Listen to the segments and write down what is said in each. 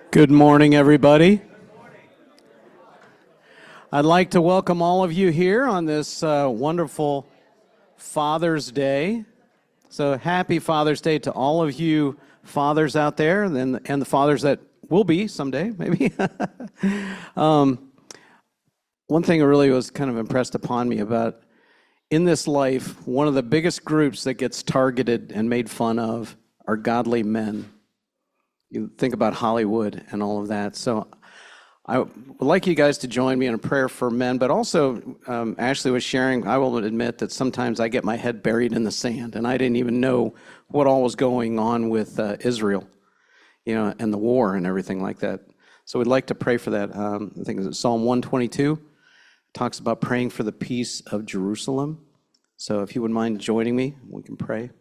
Good morning, everybody. I'd like to welcome all of you here on this wonderful Father's Day. So happy Father's Day to all of you fathers out there, and the fathers that will be someday, maybe. One thing that really was kind of impressed upon me about in this life, one of the biggest groups that gets targeted and made fun of are godly men. You think about Hollywood and all of that. So I would like you guys to join me in a prayer for men, but also Ashley was sharing, I will admit that sometimes I get my head buried in the sand, and I didn't even know what all was going on with Israel, and the war and everything like that. So we'd like to pray for that. I think it's Psalm 122 talks about praying for the peace of Jerusalem. So if you wouldn't mind joining me, we can pray.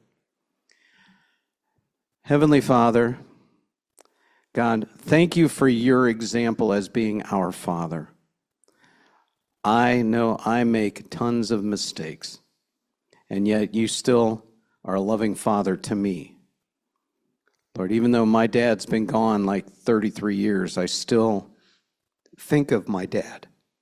Heavenly Father, God, thank you for your example as being our Father. I know I make tons of mistakes, and yet you still are a loving Father to me. Lord, even though my dad's been gone like 33 years, I still think of my dad.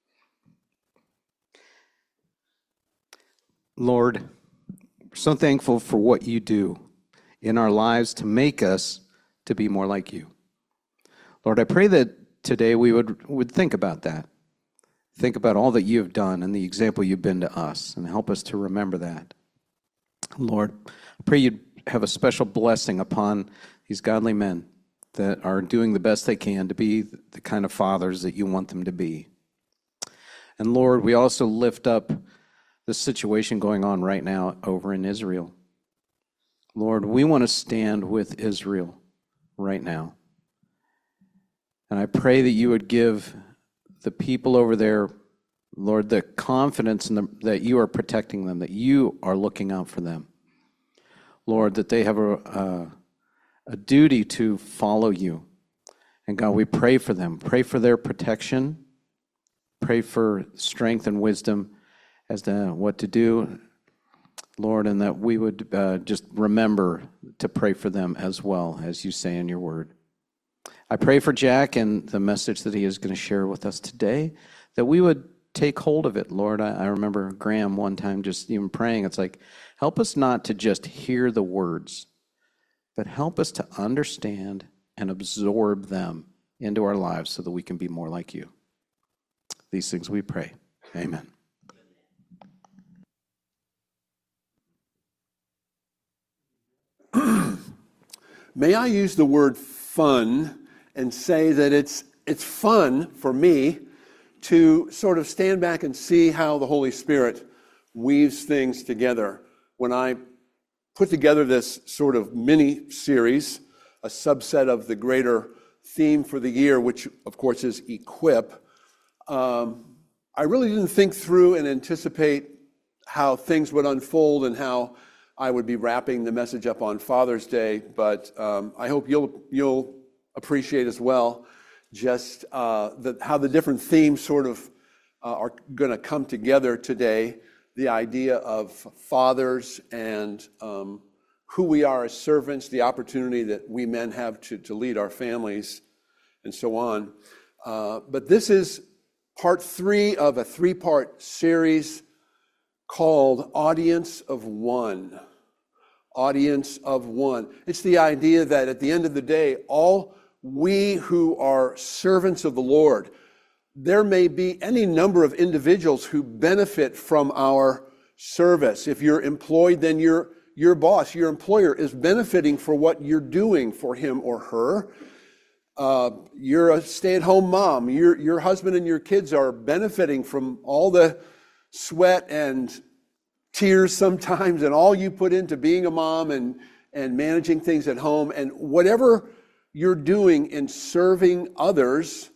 Lord, we're so thankful for what you do in our lives to make us to be more like you. Lord, I pray that today we would think about that. Think about all that you have done and the example you've been to us, and help us to remember that. Lord, I pray you'd have a special blessing upon these godly men that are doing the best they can to be the kind of fathers that you want them to be. And Lord, we also lift up the situation going on right now over in Israel. Lord, we want to stand with Israel right now. And I pray that you would give the people over there, Lord, the confidence that you are protecting them, that you are looking out for them. Lord, that they have a duty to follow you. And God, we pray for them. Pray for their protection. Pray for strength and wisdom as to what to do, Lord, and that we would just remember to pray for them as well, as you say in your word. I pray for Jack and the message that he is going to share with us today, that we would take hold of it, Lord. I remember Graham one time just even praying. It's like, help us not to just hear the words, but help us to understand and absorb them into our lives so that we can be more like you. These things we pray. Amen. May I use the word fun and say that it's fun for me to sort of stand back and see how the Holy Spirit weaves things together. When I put together this sort of mini-series, a subset of the greater theme for the year, which of course is Equip, I really didn't think through and anticipate how things would unfold and how I would be wrapping the message up on Father's Day, but I hope you'll appreciate as well just how the different themes sort of are going to come together today. The idea of fathers and who we are as servants, the opportunity that we men have to lead our families, and so on. But this is part 3 of a 3-part series called Audience of One. Audience of One. It's the idea that at the end of the day, all we who are servants of the Lord, there may be any number of individuals who benefit from our service. If you're employed, then your boss, your employer is benefiting for what you're doing for him or her. You're a stay-at-home mom. Your husband and your kids are benefiting from all the sweat and tears sometimes and all you put into being a mom and managing things at home. And whatever you're doing in serving others,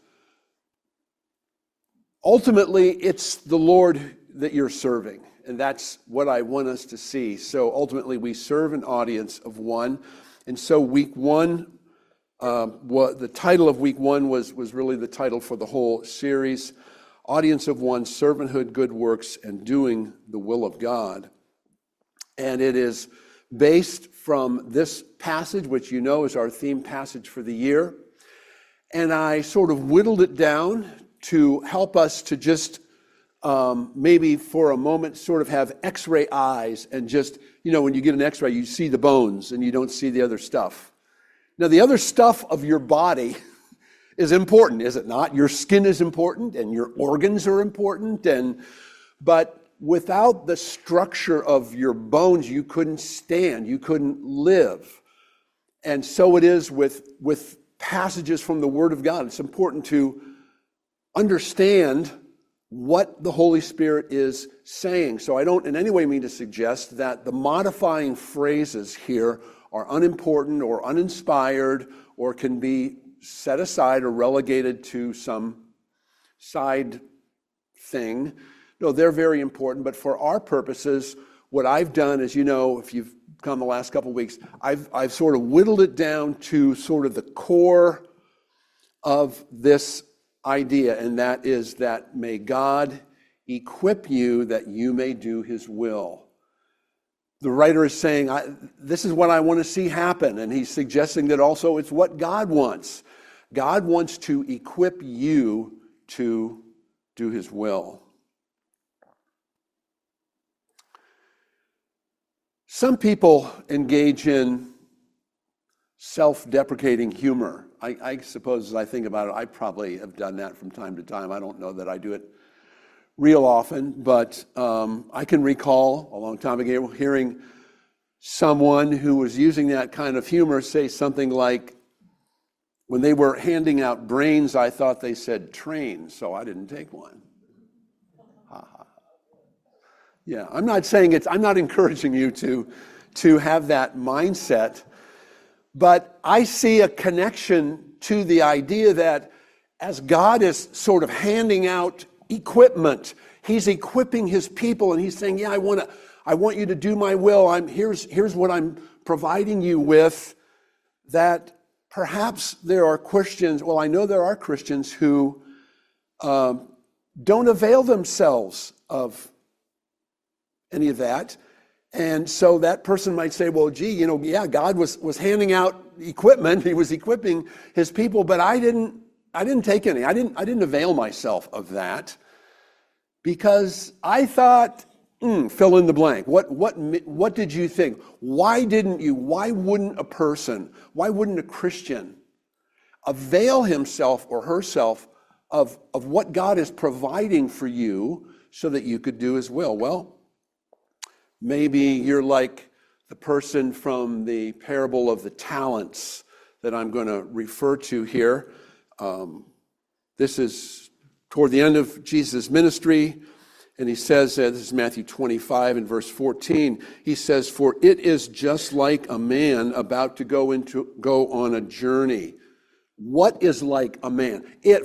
ultimately it's the Lord that you're serving. And that's what I want us to see. So ultimately we serve an audience of one. And so week 1, the title of week 1 was really the title for the whole series. Audience of One, Servanthood, Good Works, and Doing the Will of God. And it is based from this passage, which you know is our theme passage for the year. and I sort of whittled it down to help us to just maybe for a moment sort of have x-ray eyes and just, when you get an x-ray, you see the bones and you don't see the other stuff. Now, the other stuff of your body is important, is it not? Your skin is important and your organs are important, but without the structure of your bones, you couldn't stand, you couldn't live. And so it is with passages from the Word of God. It's important to understand what the Holy Spirit is saying. So I don't in any way mean to suggest that the modifying phrases here are unimportant or uninspired or can be set aside or relegated to some side thing. No, they're very important, but for our purposes, what I've done is, if you've come the last couple of weeks, I've sort of whittled it down to sort of the core of this idea, and that is that may God equip you that you may do His will. The writer is saying, this is what I want to see happen, and he's suggesting that also it's what God wants. God wants to equip you to do His will. Some people engage in self-deprecating humor. I suppose as I think about it, I probably have done that from time to time. I don't know that I do it real often, but I can recall a long time ago hearing someone who was using that kind of humor say something like, when they were handing out brains, I thought they said train, so I didn't take one. Ha ha. Yeah, I'm not encouraging you to have that mindset, but I see a connection to the idea that as God is sort of handing out equipment, He's equipping His people, and He's saying, yeah, I want you to do my will. Here's what I'm providing you with, that perhaps there are Christians, well, I know there are Christians who don't avail themselves of any of that. And so that person might say, well, gee, God was handing out equipment. He was equipping His people, but I didn't take any. I didn't avail myself of that because I thought, fill in the blank. What did you think? Why wouldn't a Christian avail himself or herself of what God is providing for you so that you could do His will? Well, maybe you're like the person from the parable of the talents that I'm going to refer to here. This is toward the end of Jesus' ministry, and he says, this is Matthew 25 and verse 14, he says, for it is just like a man about to go on a journey. What is like a man?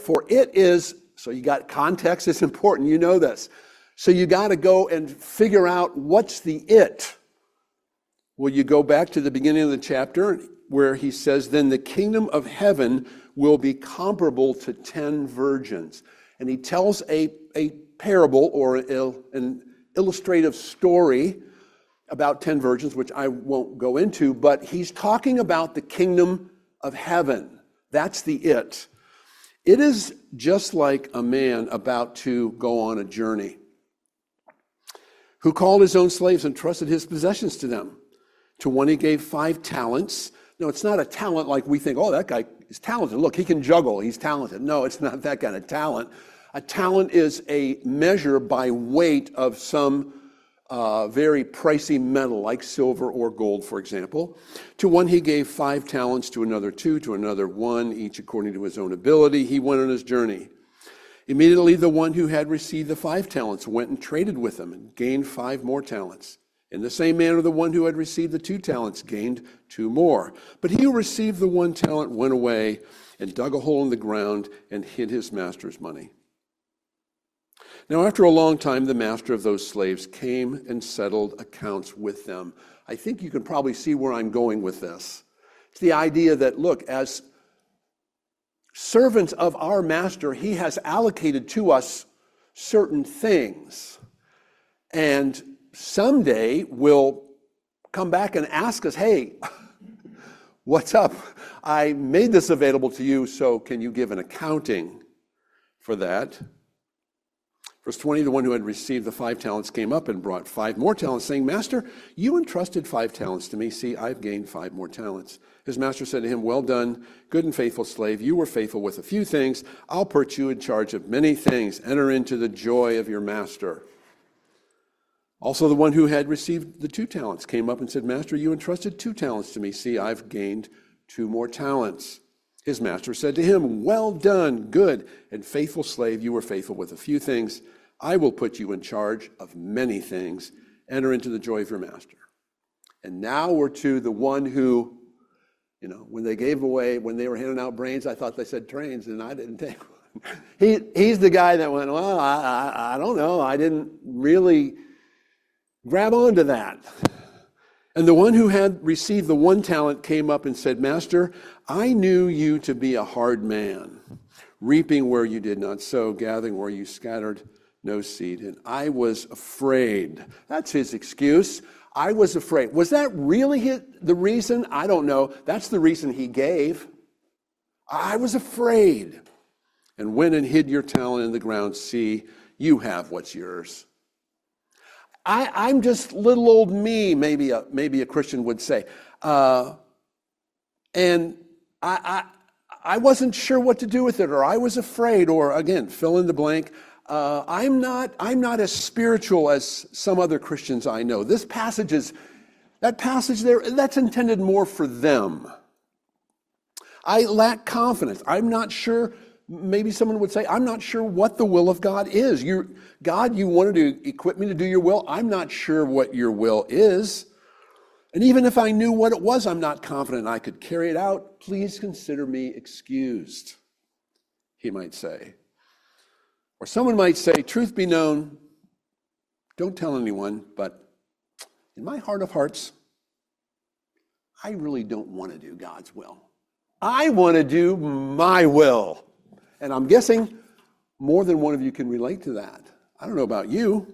So you got context, it's important, you know this. So you got to go and figure out what's the it. Well, you go back to the beginning of the chapter where he says, then the kingdom of heaven will be comparable to 10 virgins. And he tells a parable or an illustrative story about 10 virgins, which I won't go into, but he's talking about the kingdom of heaven. That's the it. It is just like a man about to go on a journey, who called his own slaves and trusted his possessions to them. To one he gave 5 talents. No, it's not a talent like we think, oh, that guy is talented. Look, he can juggle, he's talented. No, it's not that kind of talent. A talent is a measure by weight of some very pricey metal, like silver or gold, for example. To one he gave 5 talents, to another 2, to another 1, each according to his own ability. He went on his journey. Immediately the one who had received the 5 talents went and traded with them and gained 5 more talents. In the same manner, the one who had received the 2 talents gained 2 more. But he who received the 1 talent went away and dug a hole in the ground and hid his master's money. Now, after a long time, the master of those slaves came and settled accounts with them. I think you can probably see where I'm going with this. It's the idea that, look, as servants of our master, he has allocated to us certain things. And someday we'll come back and ask us, hey, What's up? I made this available to you, so can you give an accounting for that? Verse 20, the one who had received the 5 talents came up and brought 5 more talents, saying, Master, you entrusted 5 talents to me. See, I've gained 5 more talents. His master said to him, well done, good and faithful slave. You were faithful with a few things. I'll put you in charge of many things. Enter into the joy of your master. Also, the one who had received the 2 talents came up and said, Master, you entrusted 2 talents to me. See, I've gained 2 more talents. His master said to him, well done, good and faithful slave. You were faithful with a few things. I will put you in charge of many things. Enter into the joy of your master. And now we're to the one who, when they gave away, when they were handing out brains, I thought they said trains, and I didn't take one. He's the guy that went, well, I don't know. I didn't really grab onto that. And the one who had received the 1 talent came up and said, Master, I knew you to be a hard man, reaping where you did not sow, gathering where you scattered no seed. And I was afraid. That's his excuse. I was afraid. Was that really the reason? I don't know. That's the reason he gave. I was afraid. And went and hid your talent in the ground. See, you have what's yours. I'm just little old me, maybe a Christian would say. And I wasn't sure what to do with it, or I was afraid, or again, fill in the blank. I'm not as spiritual as some other Christians I know. That passage there, that's intended more for them. I lack confidence. I'm not sure. Maybe someone would say, I'm not sure what the will of God is. God, you wanted to equip me to do your will. I'm not sure what your will is. And even if I knew what it was, I'm not confident I could carry it out. Please consider me excused, he might say. Or someone might say, truth be known, don't tell anyone, but in my heart of hearts, I really don't want to do God's will. I want to do my will. And I'm guessing more than one of you can relate to that. I don't know about you.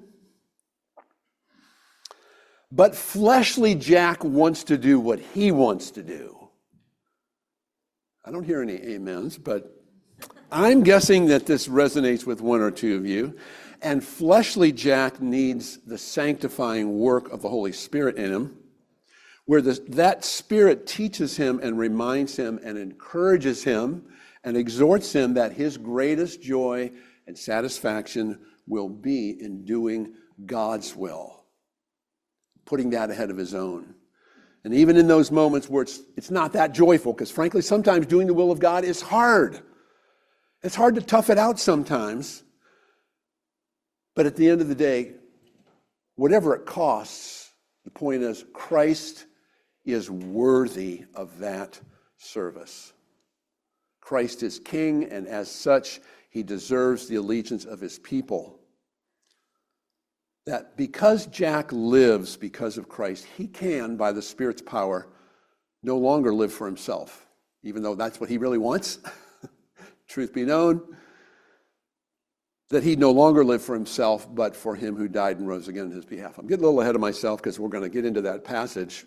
But fleshly Jack wants to do what he wants to do. I don't hear any amens, but I'm guessing that this resonates with one or two of you. And fleshly Jack needs the sanctifying work of the Holy Spirit in him, where that Spirit teaches him and reminds him and encourages him and exhorts him that his greatest joy and satisfaction will be in doing God's will, putting that ahead of his own. And even in those moments where it's not that joyful, because frankly, sometimes doing the will of God is hard. It's hard to tough it out sometimes. But at the end of the day, whatever it costs, the point is Christ is worthy of that service. Christ is king, and as such, he deserves the allegiance of his people. That because Jack lives because of Christ, he can, by the Spirit's power, no longer live for himself, even though that's what he really wants. Truth be known, that he'd no longer live for himself, but for him who died and rose again on his behalf. I'm getting a little ahead of myself because we're going to get into that passage.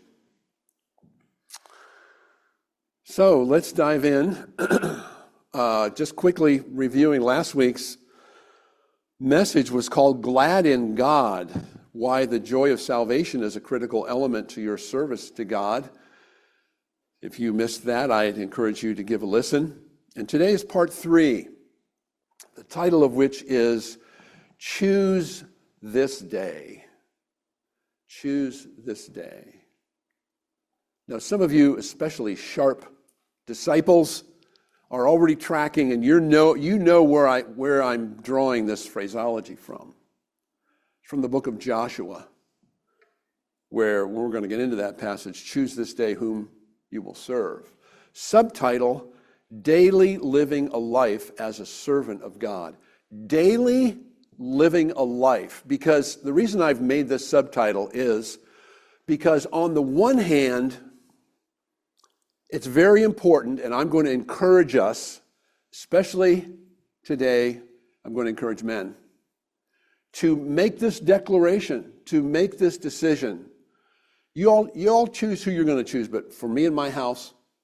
So let's dive in. Just quickly reviewing last week's message was called Glad in God, why the joy of salvation is a critical element to your service to God. If you missed that, I'd encourage you to give a listen. And today is part 3, the title of which is Choose This Day. Choose this day. Now, some of you, especially sharp disciples, are already tracking, and you know where I'm drawing this phraseology from. It's from the book of Joshua, where we're going to get into that passage. Choose this day whom you will serve. Subtitle: Daily living a life as a servant of God. Daily living a life. Because the reason I've made this subtitle is because on the one hand, it's very important, and I'm going to encourage us, especially today, I'm going to encourage men, to make this declaration, to make this decision. You all choose who you're going to choose, but for me and my house,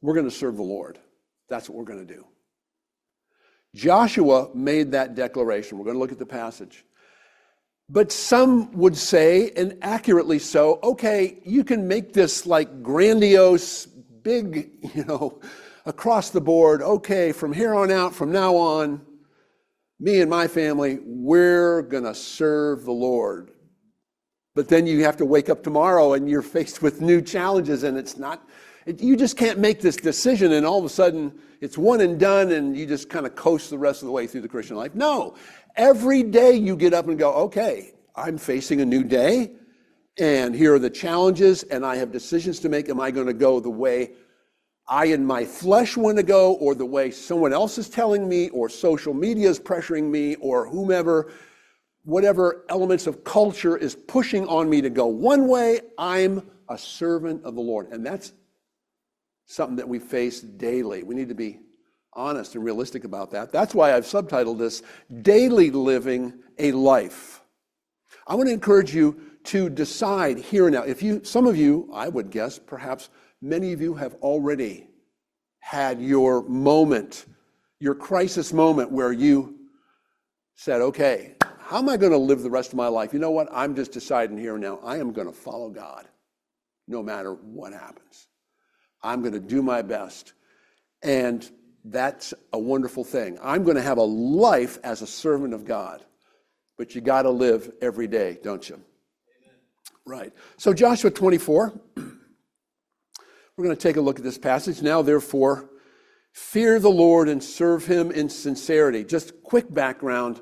we're going to serve the Lord. That's what we're going to do. Joshua made that declaration. We're going to look at the passage. But some would say, and accurately so, okay, you can make this like grandiose, big, across the board. Okay, from here on out, from now on, me and my family, we're going to serve the Lord. But then you have to wake up tomorrow and you're faced with new challenges, and you just can't make this decision and all of a sudden it's one and done and you just kind of coast the rest of the way through the Christian life. No, every day you get up and go, okay, I'm facing a new day and here are the challenges and I have decisions to make. Am I going to go the way I in my flesh want to go, or the way someone else is telling me, or social media is pressuring me, or whomever, whatever elements of culture is pushing on me to go one way? I'm a servant of the Lord. And that's something that we face daily. We need to be honest and realistic about that. That's why I've subtitled this, Daily Living a Life. I want to encourage you to decide here and now. Some of you, I would guess, perhaps many of you have already had your moment, your crisis moment where you said, okay, how am I going to live the rest of my life? You know what? I'm just deciding here and now, I am going to follow God no matter what happens. I'm going to do my best. And that's a wonderful thing. I'm going to have a life as a servant of God. But you got to live every day, don't you? Amen. Right. So Joshua 24, we're going to take a look at this passage. Now, therefore, fear the Lord and serve him in sincerity. Just quick background.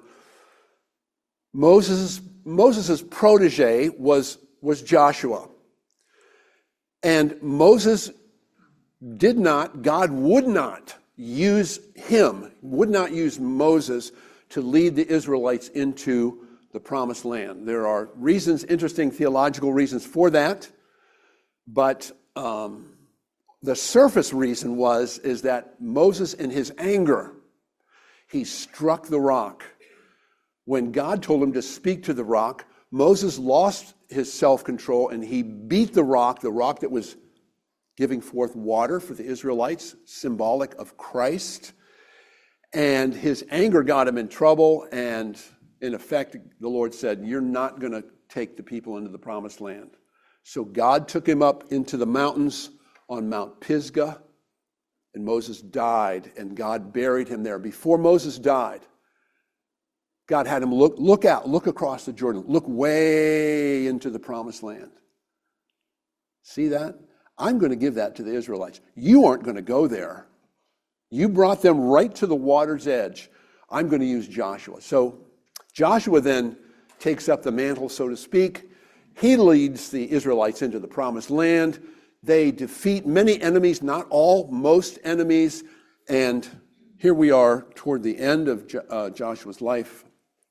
Moses' protege was Joshua. And Moses God would not use Moses to lead the Israelites into the promised land. There are reasons, interesting theological reasons for that, but the surface reason is that Moses, in his anger, he struck the rock. When God told him to speak to the rock, Moses lost his self-control and he beat the rock that was giving forth water for the Israelites, symbolic of Christ. And his anger got him in trouble, and in effect, the Lord said, you're not going to take the people into the promised land. So God took him up into the mountains on Mount Pisgah, and Moses died, and God buried him there. Before Moses died, God had him look across the Jordan, look way into the promised land. See that? I'm going to give that to the Israelites. You aren't going to go there. You brought them right to the water's edge. I'm going to use Joshua. So Joshua then takes up the mantle, so to speak. He leads the Israelites into the promised land. They defeat many enemies, not all, most enemies. And here we are toward the end of Joshua's life.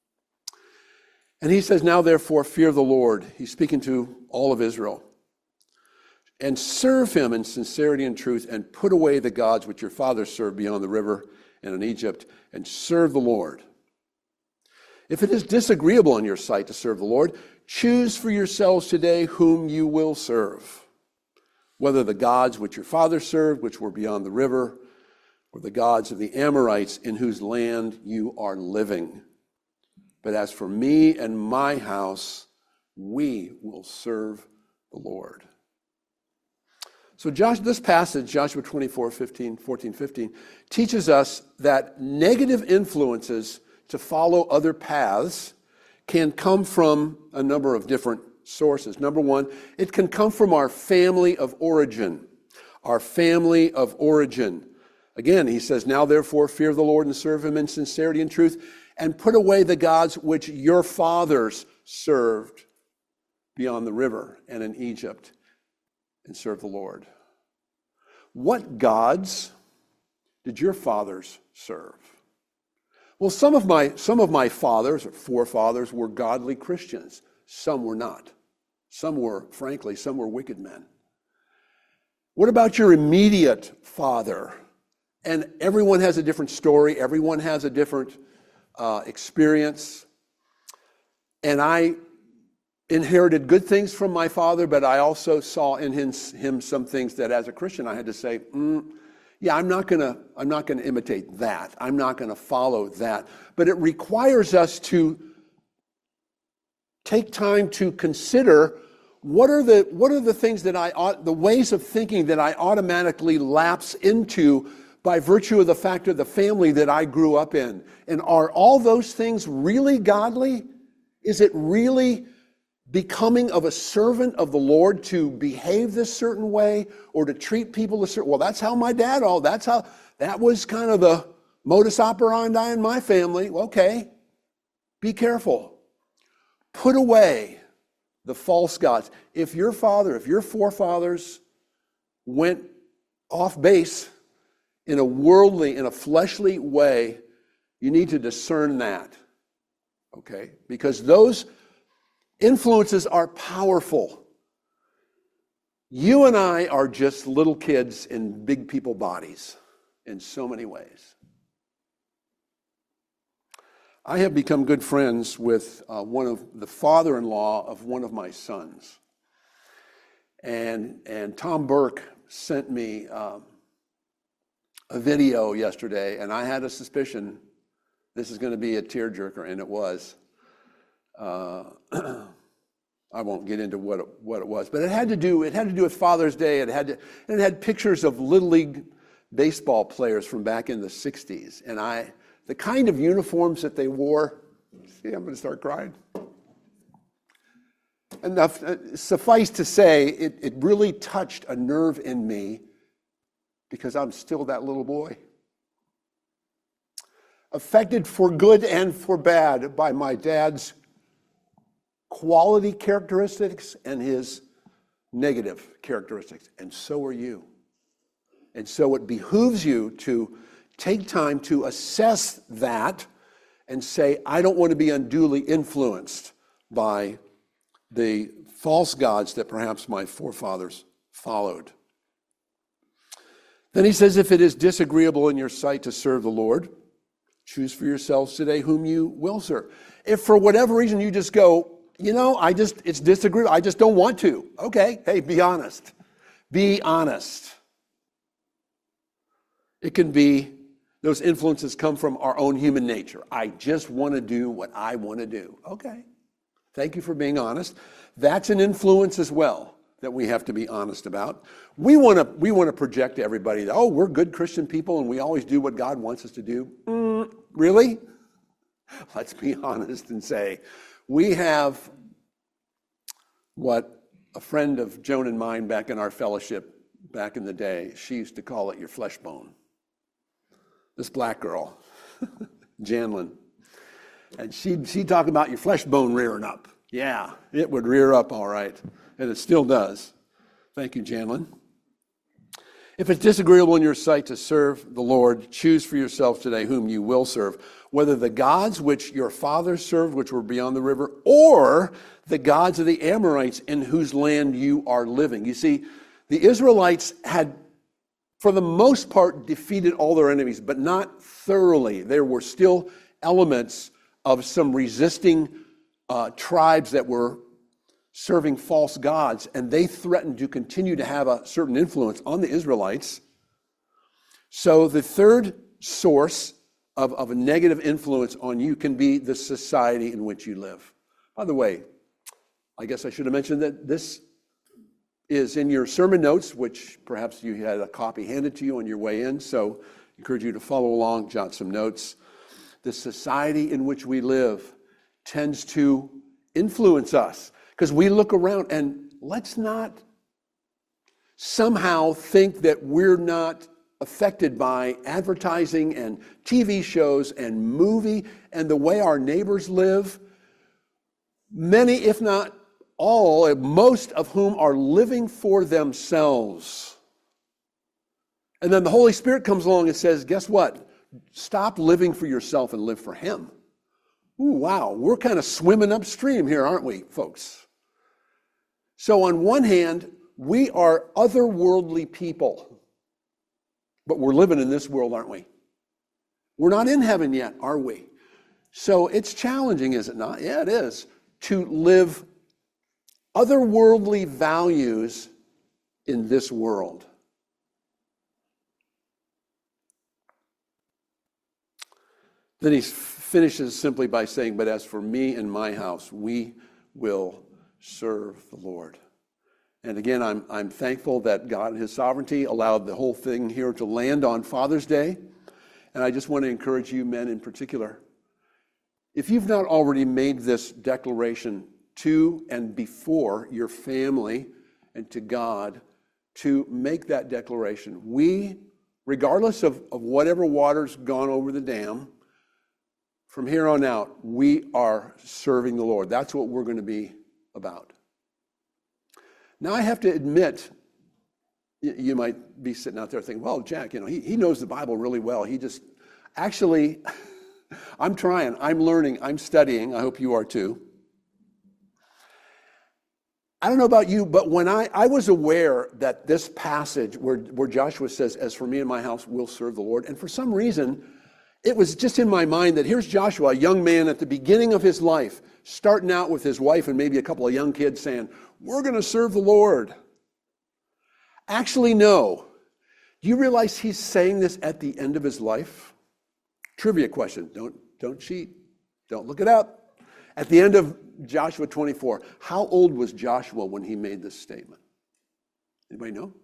And he says, now therefore fear the Lord. He's speaking to all of Israel. And serve him in sincerity and truth, and put away the gods which your fathers served beyond the river and in Egypt, and serve the Lord. If it is disagreeable in your sight to serve the Lord, choose for yourselves today whom you will serve, whether the gods which your fathers served, which were beyond the river, or the gods of the Amorites in whose land you are living. But as for me and my house, we will serve the Lord. So this passage, Joshua 14, 15, teaches us that negative influences to follow other paths can come from a number of different sources. Number one, it can come from our family of origin. Our family of origin. Again, he says, now therefore fear the Lord and serve him in sincerity and truth, and put away the gods which your fathers served beyond the river and in Egypt, and serve the Lord. What gods did your fathers serve? Well, some of my fathers or forefathers were godly Christians. Some were not. Some were wicked men. What about your immediate father? And everyone has a different story. Everyone has a different experience. And I inherited good things from my father, but I also saw in him some things that as a Christian I had to say, Yeah, I'm not gonna imitate that. I'm not gonna follow that. But it requires us to take time to consider what are the things that the ways of thinking that I automatically lapse into by virtue of the fact of the family that I grew up in. And are all those things really godly? Is it really becoming of a servant of the Lord to behave this certain way or to treat people a certain way? Well, that's how my dad, that was kind of the modus operandi in my family. Okay, be careful. Put away the false gods. If your forefathers went off base in a worldly, in a fleshly way, you need to discern that. Okay? Because those influences are powerful. You and I are just little kids in big people bodies in so many ways. I have become good friends with one of the father-in-law of one of my sons. And Tom Burke sent me a video yesterday, and I had a suspicion this is going to be a tearjerker, and it was. I won't get into what it was, but it had to do with Father's Day. It had pictures of Little League baseball players from back in the 60s, and the kind of uniforms that they wore. See, I'm going to start crying. Enough, suffice to say, it really touched a nerve in me because I'm still that little boy. Affected for good and for bad by my dad's quality characteristics and his negative characteristics. And so are you. And so it behooves you to take time to assess that and say, I don't want to be unduly influenced by the false gods that perhaps my forefathers followed. Then he says, if it is disagreeable in your sight to serve the Lord, choose for yourselves today whom you will serve. If for whatever reason you just go, it's disagreeable, I just don't want to. Okay, hey, be honest. Be honest. It can be, those influences come from our own human nature. I just want to do what I want to do. Okay, thank you for being honest. That's an influence as well that we have to be honest about. We want to project to everybody that, we're good Christian people and we always do what God wants us to do. Really? Let's be honest and say, we have what a friend of Joan and mine back in our fellowship back in the day, she used to call it your flesh bone. This black girl, Janlyn. And she'd talk about your flesh bone rearing up. Yeah, it would rear up all right. And it still does. Thank you, Janlyn. If it's disagreeable in your sight to serve the Lord, choose for yourself today whom you will serve, whether the gods which your fathers served, which were beyond the river, or the gods of the Amorites in whose land you are living. You see, the Israelites had, for the most part, defeated all their enemies, but not thoroughly. There were still elements of some resisting tribes that were serving false gods, and they threatened to continue to have a certain influence on the Israelites. So the third source of a negative influence on you can be the society in which you live. By the way, I guess I should have mentioned that this is in your sermon notes, which perhaps you had a copy handed to you on your way in, so I encourage you to follow along, jot some notes. The society in which we live tends to influence us. Because we look around, and let's not somehow think that we're not affected by advertising and TV shows and movie and the way our neighbors live. Many, if not all, most of whom are living for themselves. And then the Holy Spirit comes along and says, guess what? Stop living for yourself and live for Him. Ooh, wow, we're kind of swimming upstream here, aren't we, folks? So on one hand, we are otherworldly people, but we're living in this world, aren't we? We're not in heaven yet, are we? So it's challenging, is it not? Yeah, it is, to live otherworldly values in this world. Then he finishes simply by saying, but as for me and my house, we will serve the Lord. And again, I'm thankful that God in his sovereignty allowed the whole thing here to land on Father's Day. And I just want to encourage you men in particular, if you've not already made this declaration to and before your family and to God, to make that declaration. We, regardless of whatever water's gone over the dam, from here on out, we are serving the Lord. That's what we're going to be about. Now, I have to admit, you might be sitting out there thinking, well, Jack, he knows the Bible really well. He just, actually, I'm trying, I'm learning, I'm studying. I hope you are too. I don't know about you, but when I was aware that this passage where Joshua says, as for me and my house, we'll serve the Lord, and for some reason, it was just in my mind that here's Joshua, a young man at the beginning of his life, starting out with his wife and maybe a couple of young kids saying, we're going to serve the Lord. Actually, no. Do you realize he's saying this at the end of his life? Trivia question. Don't cheat. Don't look it up. At the end of Joshua 24, how old was Joshua when he made this statement? Anybody know?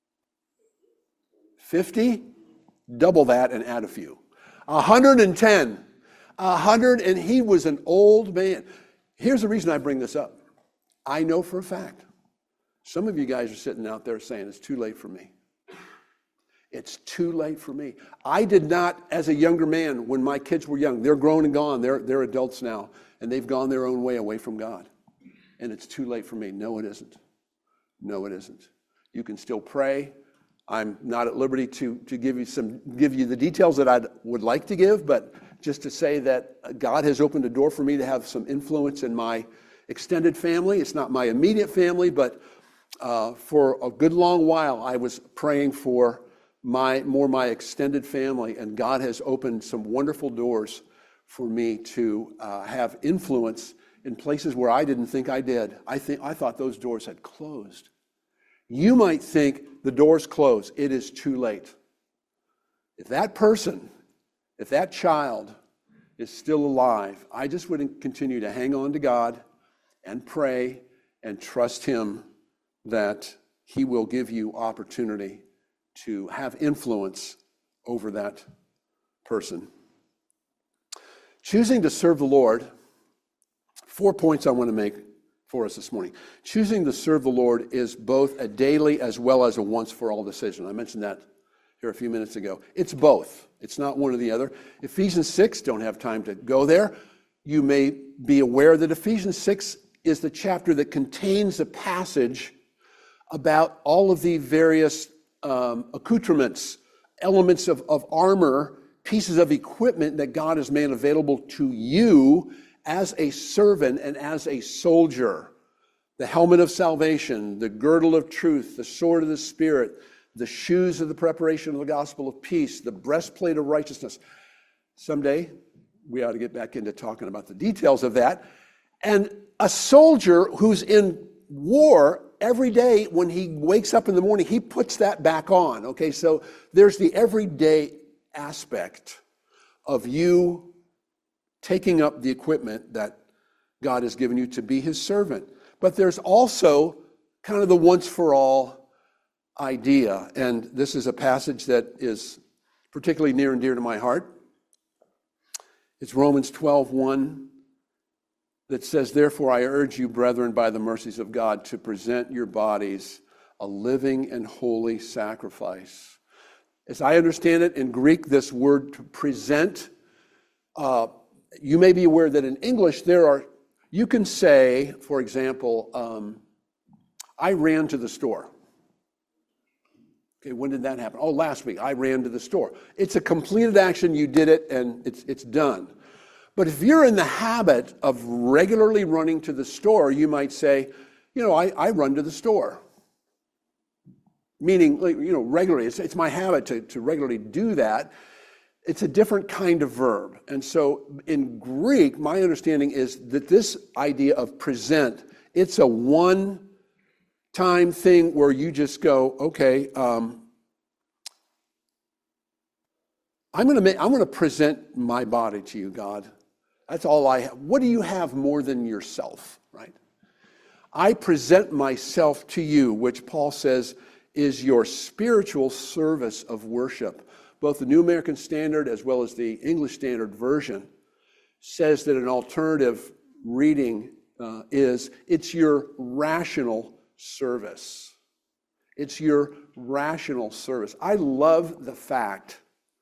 50? Double that and add a few. 110. 100, and he was an old man. Here's the reason I bring this up. I know for a fact, some of you guys are sitting out there saying, it's too late for me. It's too late for me. I did not, as a younger man, when my kids were young, they're grown and gone, they're adults now, and they've gone their own way away from God. And it's too late for me. No, it isn't. No, it isn't. You can still pray. I'm not at liberty to give you the details that I would like to give, but just to say that God has opened a door for me to have some influence in my extended family. It's not my immediate family, but for a good long while, I was praying for my extended family, and God has opened some wonderful doors for me to have influence in places where I didn't think I did. I thought those doors had closed. You might think the door's closed. It is too late. If that person, if that child is still alive, I just would continue to hang on to God and pray and trust him that he will give you opportunity to have influence over that person. Choosing to serve the Lord, 4 points I want to make for us this morning. Choosing to serve the Lord is both a daily as well as a once-for-all decision. I mentioned that here a few minutes ago. It's both. It's not one or the other. Ephesians 6, don't have time to go there. You may be aware that Ephesians 6 is the chapter that contains a passage about all of the various accoutrements, elements of armor, pieces of equipment that God has made available to you as a servant and as a soldier. The helmet of salvation, the girdle of truth, the sword of the Spirit, the shoes of the preparation of the gospel of peace, the breastplate of righteousness. Someday, we ought to get back into talking about the details of that. And a soldier who's in war, every day when he wakes up in the morning, he puts that back on. Okay, so there's the everyday aspect of you taking up the equipment that God has given you to be his servant. But there's also kind of the once-for-all idea. And this is a passage that is particularly near and dear to my heart. It's Romans 12:1 that says, therefore I urge you, brethren, by the mercies of God, to present your bodies a living and holy sacrifice. As I understand it, in Greek, this word to present, you may be aware that in English you can say, for example, I ran to the store. Okay, when did that happen? Oh, last week, I ran to the store. It's a completed action, you did it, and it's done. But if you're in the habit of regularly running to the store, you might say, I run to the store. Meaning, regularly, it's my habit to regularly do that. It's a different kind of verb. And so in Greek, my understanding is that this idea of present, it's a one-time thing where you just go, okay, I'm going to present my body to you, God. That's all I have. What do you have more than yourself, right? I present myself to you, which Paul says is your spiritual service of worship. Both the New American Standard as well as the English Standard Version says that an alternative reading is, it's your rational service. It's your rational service. I love the fact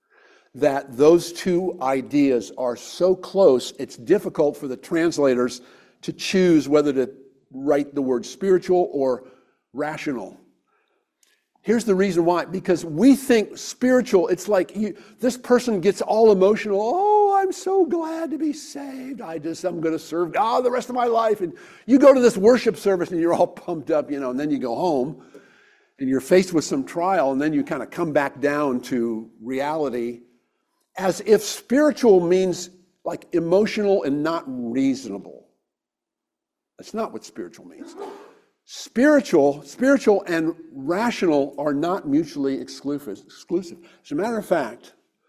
that those two ideas are so close, it's difficult for the translators to choose whether to write the word spiritual or rational. Here's the reason why. Because we think spiritual, it's like this person gets all emotional. Oh, I'm so glad to be saved. I'm going to serve God the rest of my life. And you go to this worship service and you're all pumped up, and then you go home and you're faced with some trial, and then you kind of come back down to reality, as if spiritual means like emotional and not reasonable. That's not what spiritual means. Spiritual and rational are not mutually exclusive. As a matter of fact,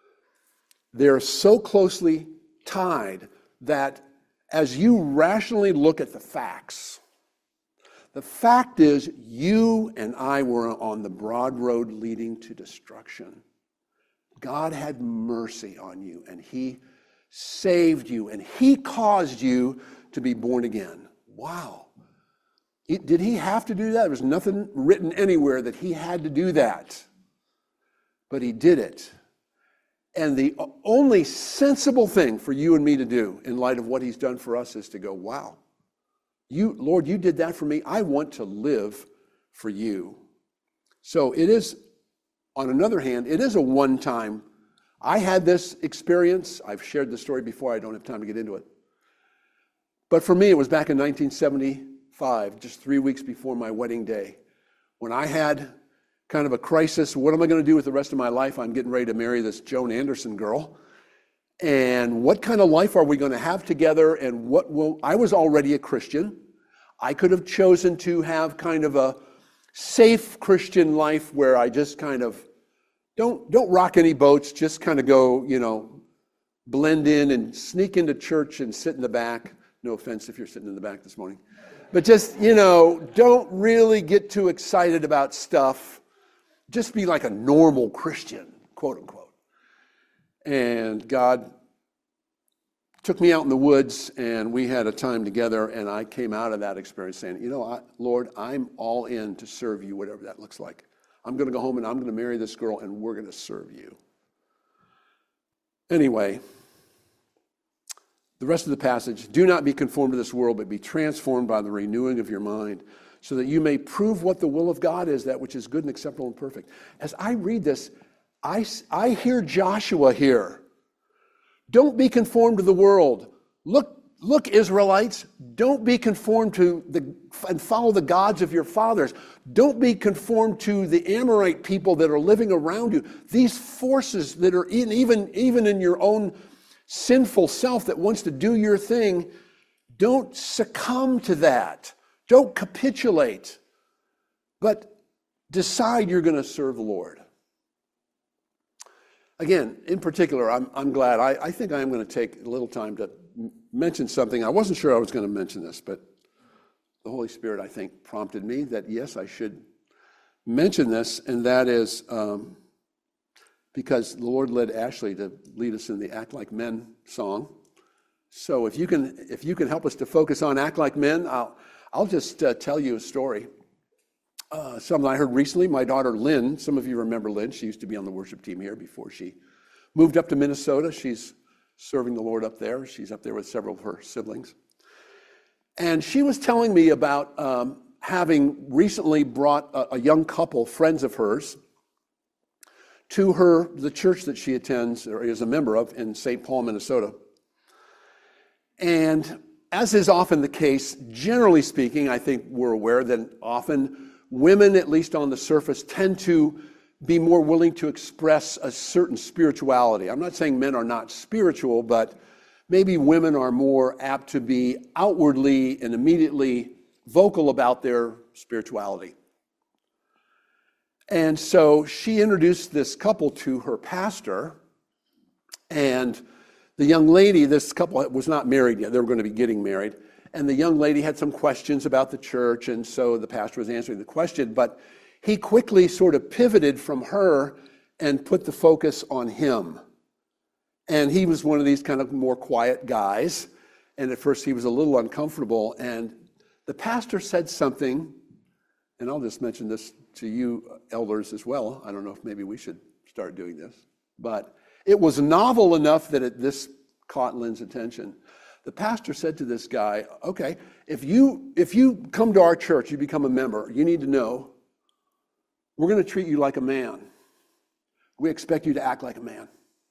they're so closely tied that as you rationally look at the facts, the fact is you and I were on the broad road leading to destruction. God had mercy on you, and he saved you, and he caused you to be born again. Wow. Did he have to do that? There was nothing written anywhere that he had to do that. But he did it. And the only sensible thing for you and me to do in light of what he's done for us is to go, wow, Lord, you did that for me. I want to live for you. So it is, on another hand, it is a one-time. I had this experience. I've shared the story before. I don't have time to get into it. But for me, it was back in 1975, just 3 weeks before my wedding day, when I had kind of a crisis. What am I going to do with the rest of my life? I'm getting ready to marry this Joan Anderson girl. And what kind of life are we going to have together? And I was already a Christian. I could have chosen to have kind of a safe Christian life where I just kind of don't rock any boats, just kind of go, blend in and sneak into church and sit in the back. No offense if you're sitting in the back this morning. But just, don't really get too excited about stuff. Just be like a normal Christian, quote unquote. And God took me out in the woods, and we had a time together, and I came out of that experience saying, Lord, I'm all in to serve you, whatever that looks like. I'm going to go home, and I'm going to marry this girl, and we're going to serve you. Anyway, the rest of the passage, do not be conformed to this world, but be transformed by the renewing of your mind, so that you may prove what the will of God is, that which is good and acceptable and perfect. As I read this, I hear Joshua here. Don't be conformed to the world. Look, Israelites, don't be conformed to and follow the gods of your fathers. Don't be conformed to the Amorite people that are living around you. These forces that are even in your own sinful self that wants to do your thing, don't succumb to that. Don't capitulate, but decide you're going to serve the Lord. Again, in particular, I'm glad. I think I am going to take a little time to mention something. I wasn't sure I was going to mention this, but the Holy Spirit, I think, prompted me that, yes, I should mention this, and that is because the Lord led Ashley to lead us in the Act Like Men song. So if you can help us to focus on Act Like Men, I'll just tell you a story. Something I heard recently. My daughter Lynn, some of you remember Lynn. She used to be on the worship team here before she moved up to Minnesota. She's serving the Lord up there. She's up there with several of her siblings. And she was telling me about having recently brought a young couple, friends of hers, to the church that she attends or is a member of in St. Paul, Minnesota. And as is often the case, generally speaking, I think we're aware that often women, at least on the surface, tend to be more willing to express a certain spirituality. I'm not saying men are not spiritual, but maybe women are more apt to be outwardly and immediately vocal about their spirituality. And so she introduced this couple to her pastor, And the young lady, this couple was not married yet. They were going to be getting married. And the young lady had some questions about the church, and so the pastor was answering the question. But he quickly sort of pivoted from her and put the focus on him. And he was one of these kind of more quiet guys. And at first he was a little uncomfortable. And the pastor said something, and I'll just mention this to you elders as well. I don't know if maybe we should start doing this. But it was novel enough that this caught Lynn's attention. The pastor said to this guy, okay, if you come to our church, you become a member, you need to know, we're going to treat you like a man. We expect you to act like a man.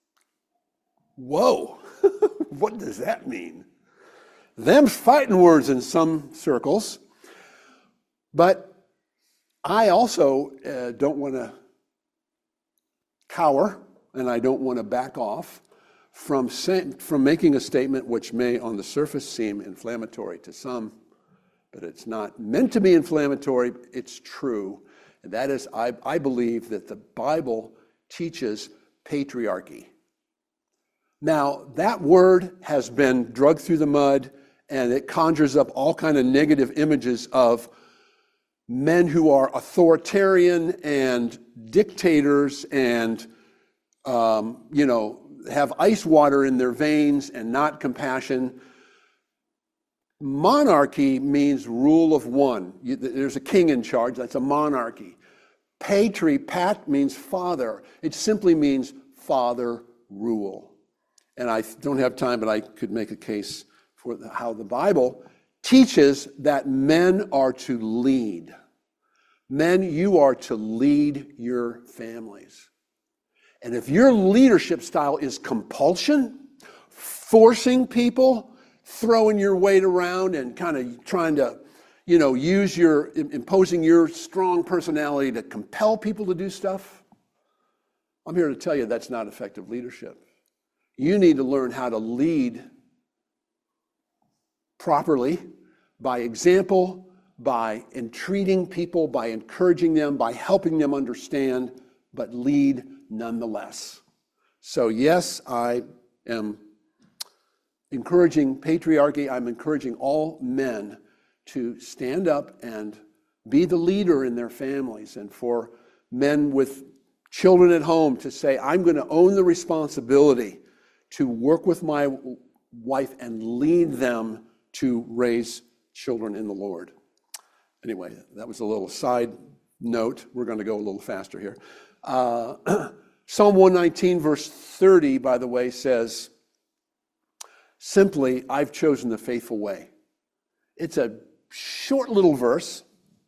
Whoa, what does that mean? Them's fighting words in some circles. But I also don't want to cower, and I don't want to back off from making a statement which may on the surface seem inflammatory to some, but it's not meant to be inflammatory. It's true. And that is, I believe that the Bible teaches patriarchy. Now, that word has been dragged through the mud, and it conjures up all kind of negative images of men who are authoritarian and dictators and, have ice water in their veins and not compassion. Monarchy means rule of one. There's a king in charge. That's a monarchy. Pat means father. It simply means father rule. And I don't have time, but I could make a case for how the Bible teaches that men are to lead. Men, you are to lead your families. And if your leadership style is compulsion, forcing people, throwing your weight around and kind of trying to, imposing your strong personality to compel people to do stuff, I'm here to tell you that's not effective leadership. You need to learn how to lead properly by example, by entreating people, by encouraging them, by helping them understand, but lead nonetheless. So yes, I am encouraging patriarchy. I'm encouraging all men to stand up and be the leader in their families, and for men with children at home to say, I'm going to own the responsibility to work with my wife and lead them to raise children in the Lord. Anyway, that was a little side note. We're going to go a little faster here. Psalm 119, verse 30, by the way, says, simply, I've chosen the faithful way. It's a short little verse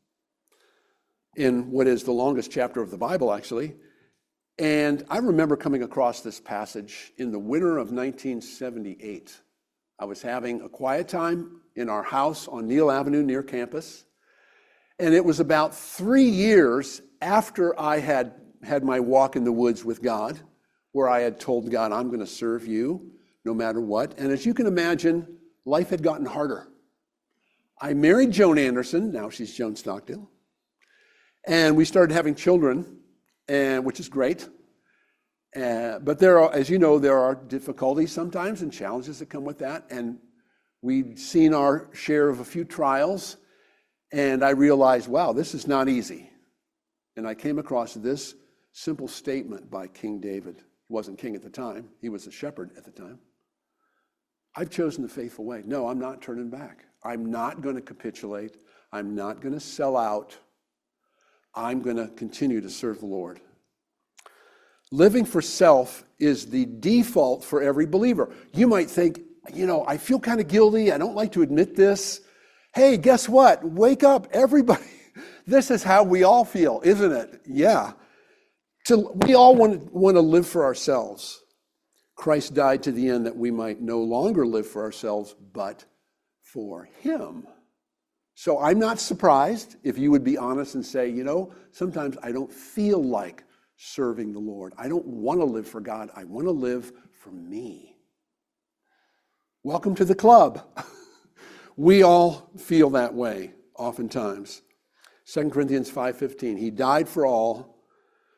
in what is the longest chapter of the Bible, actually. And I remember coming across this passage in the winter of 1978. I was having a quiet time in our house on Neal Avenue near campus. And it was about 3 years after I had my walk in the woods with God, where I had told God, I'm going to serve you no matter what. And as you can imagine, life had gotten harder. I married Joan Anderson, now she's Joan Stockdale, and we started having children, which is great. But as you know, there are difficulties sometimes and challenges that come with that. And we'd seen our share of a few trials, and I realized, wow, this is not easy. And I came across this simple statement by King David. He wasn't king at the time. He was a shepherd at the time. I've chosen the faithful way. No, I'm not turning back. I'm not going to capitulate. I'm not going to sell out. I'm going to continue to serve the Lord. Living for self is the default for every believer. You might think, I feel kind of guilty. I don't like to admit this. Hey, guess what? Wake up, everybody. This is how we all feel, isn't it? Yeah. We all want to live for ourselves. Christ died to the end that we might no longer live for ourselves, but for Him. So I'm not surprised if you would be honest and say, sometimes I don't feel like serving the Lord. I don't want to live for God. I want to live for me. Welcome to the club. We all feel that way oftentimes. 2 Corinthians 5:15, He died for all,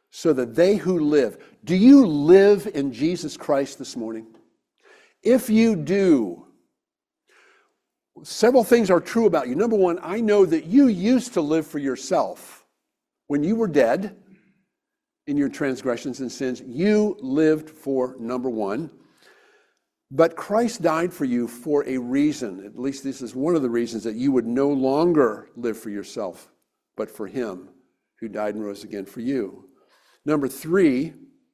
so that they who live. Do you live in Jesus Christ this morning? If you do, several things are true about you. Number one, I know that you used to live for yourself. When you were dead in your transgressions and sins, you lived for, number one. But Christ died for you for a reason. At least this is one of the reasons, that you would no longer live for yourself, but for him who died and rose again for you. Number three,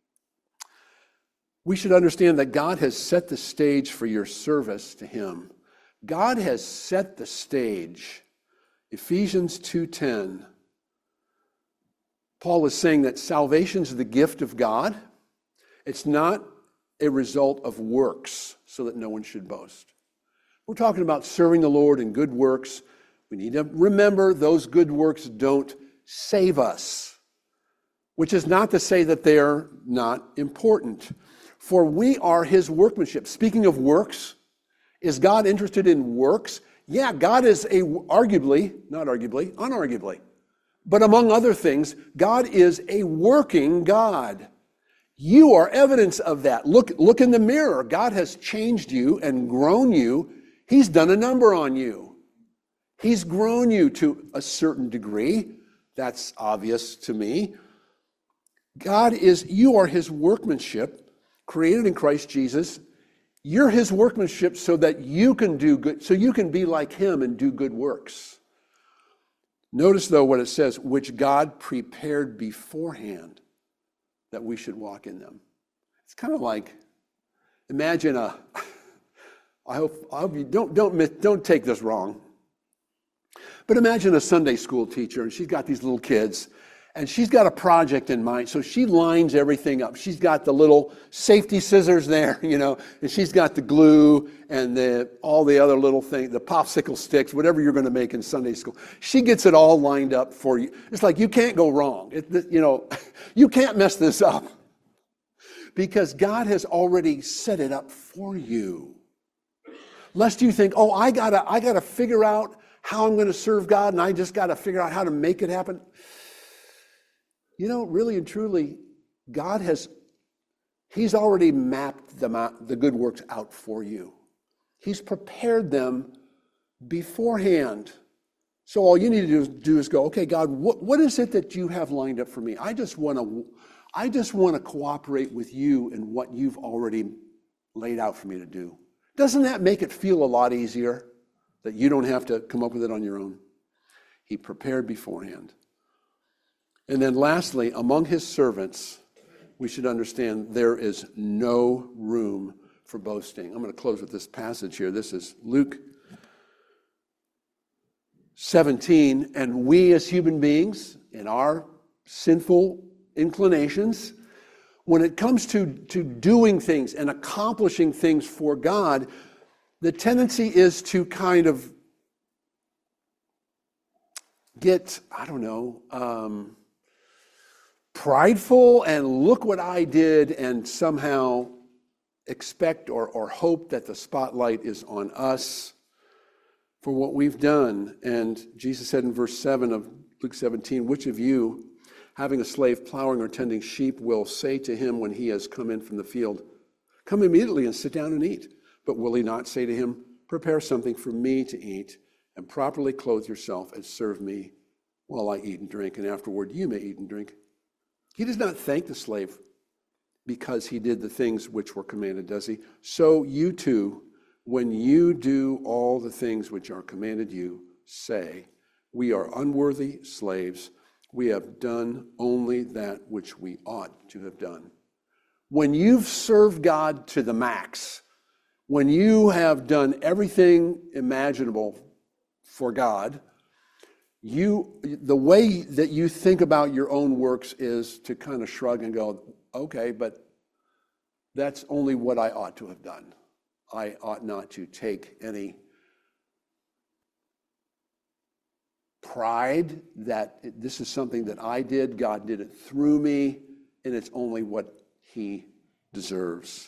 we should understand that God has set the stage for your service to him. God has set the stage. Ephesians 2:10. Paul is saying that salvation is the gift of God. It's not a result of works, so that no one should boast. We're talking about serving the Lord in good works. We need to remember those good works don't save us, which is not to say that they are not important. For we are his workmanship. Speaking of works, is God interested in works? Yeah, God is unarguably, but among other things, God is a working God. You are evidence of that. Look in the mirror. God has changed you and grown you. He's done a number on you. He's grown you to a certain degree. That's obvious to me. You are his workmanship, created in Christ Jesus. You're his workmanship so that you can do good, so you can be like him and do good works. Notice, though, what it says, which God prepared beforehand that we should walk in them. It's kind of like, imagine I hope you don't take this wrong, but imagine a Sunday school teacher, and she's got these little kids, and she's got a project in mind, so she lines everything up. She's got the little safety scissors there, and she's got the glue and all the other little things, the popsicle sticks, whatever you're going to make in Sunday school. She gets it all lined up for you. It's like you can't go wrong. You can't mess this up because God has already set it up for you. Lest you think, oh, I gotta figure out how I'm going to serve God, and I just got to figure out how to make it happen. Really and truly, he's already mapped them out, the good works out for you. He's prepared them beforehand. So all you need to do is go, okay, God, what is it that you have lined up for me? I just want to cooperate with you in what you've already laid out for me to do. Doesn't that make it feel a lot easier that you don't have to come up with it on your own? He prepared beforehand. And then lastly, among his servants, we should understand there is no room for boasting. I'm going to close with this passage here. This is Luke 17. And we as human beings, in our sinful inclinations, when it comes to doing things and accomplishing things for God, the tendency is to kind of get, prideful and look what I did and somehow expect or hope that the spotlight is on us for what we've done. And Jesus said in verse 7 of Luke 17, which of you, having a slave plowing or tending sheep, will say to him when he has come in from the field, come immediately and sit down and eat? But will he not say to him, prepare something for me to eat, and properly clothe yourself and serve me while I eat and drink, and afterward you may eat and drink? He does not thank the slave because he did the things which were commanded, does he? So you too, when you do all the things which are commanded you, say, we are unworthy slaves. We have done only that which we ought to have done. When you've served God to the max, when you have done everything imaginable for God, the way that you think about your own works is to kind of shrug and go, okay, but that's only what I ought to have done. I ought not to take any pride that this is something that I did, God did it through me, and it's only what he deserves.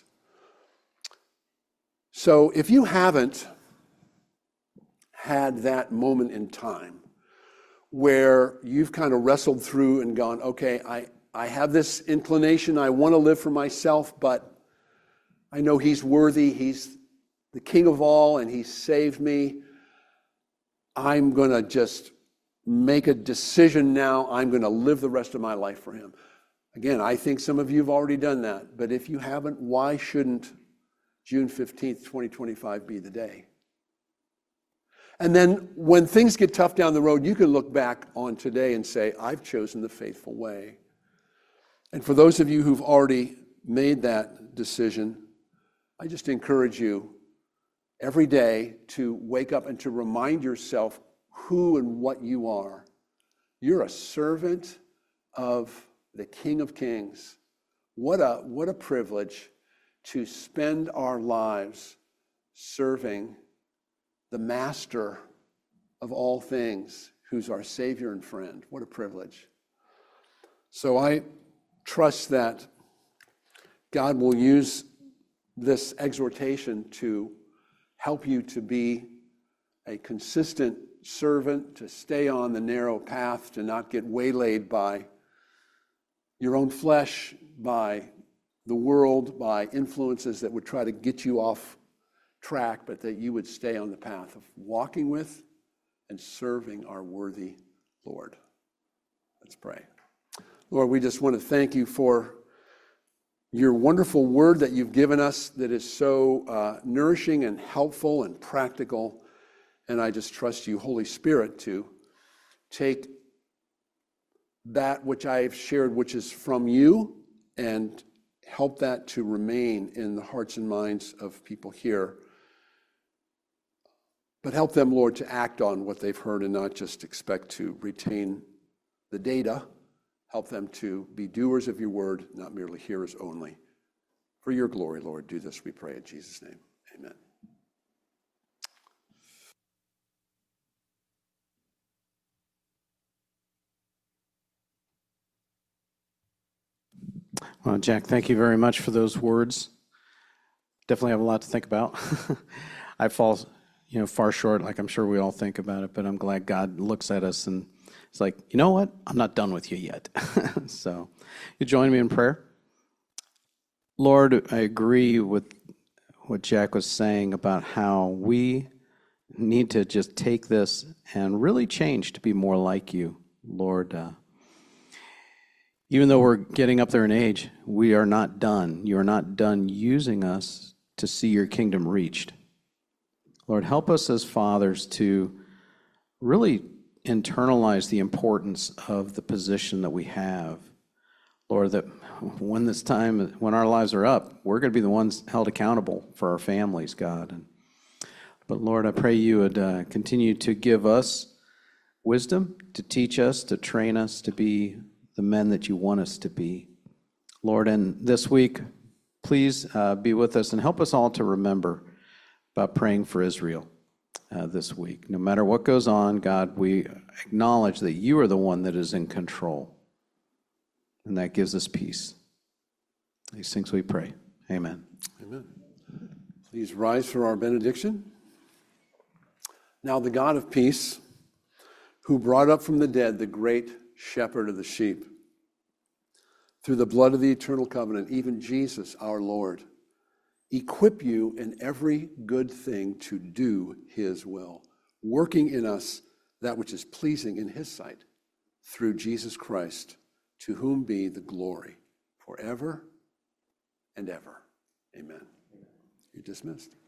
So if you haven't had that moment in time where you've kind of wrestled through and gone, okay, I have this inclination, I want to live for myself, but I know He's worthy, He's the King of all, and He saved me. I'm going to just make a decision now. I'm going to live the rest of my life for Him. Again, I think some of you have already done that, but if you haven't, why shouldn't June 15th, 2025 be the day? And then when things get tough down the road, you can look back on today and say, I've chosen the faithful way. And for those of you who've already made that decision, I just encourage you every day to wake up and to remind yourself who and what you are. You're a servant of the King of Kings. What a privilege to spend our lives serving the Master of all things, who's our Savior and friend. What a privilege. So I trust that God will use this exhortation to help you to be a consistent servant, to stay on the narrow path, to not get waylaid by your own flesh, by the world, by influences that would try to get you off track, but that you would stay on the path of walking with and serving our worthy Lord. Let's pray. Lord, we just want to thank you for your wonderful word that you've given us that is so nourishing and helpful and practical. And I just trust you, Holy Spirit, to take that which I've shared, which is from you, and help that to remain in the hearts and minds of people here. But help them, Lord, to act on what they've heard and not just expect to retain the data. Help them to be doers of your word, not merely hearers only. For your glory, Lord, do this, we pray in Jesus' name. Amen. Well, Jack, thank you very much for those words. Definitely have a lot to think about. I fall, far short, like I'm sure we all think about it, but I'm glad God looks at us and it's like, you know what? I'm not done with you yet. So you join me in prayer. Lord, I agree with what Jack was saying about how we need to just take this and really change to be more like you, Lord. Even though we're getting up there in age, we are not done. You are not done using us to see your kingdom reached. Lord, help us as fathers to really internalize the importance of the position that we have. Lord, that when our lives are up, we're going to be the ones held accountable for our families, God. But Lord, I pray you would continue to give us wisdom, to teach us, to train us to be the men that you want us to be. Lord, and this week, please be with us and help us all to remember about praying for Israel this week. No matter what goes on, God, we acknowledge that you are the one that is in control, and that gives us peace. These things we pray. Amen. Amen. Please rise for our benediction. Now the God of peace, who brought up from the dead the great shepherd of the sheep, through the blood of the eternal covenant, even Jesus our Lord, equip you in every good thing to do his will, working in us that which is pleasing in his sight, through Jesus Christ, to whom be the glory forever and ever. Amen. You're dismissed.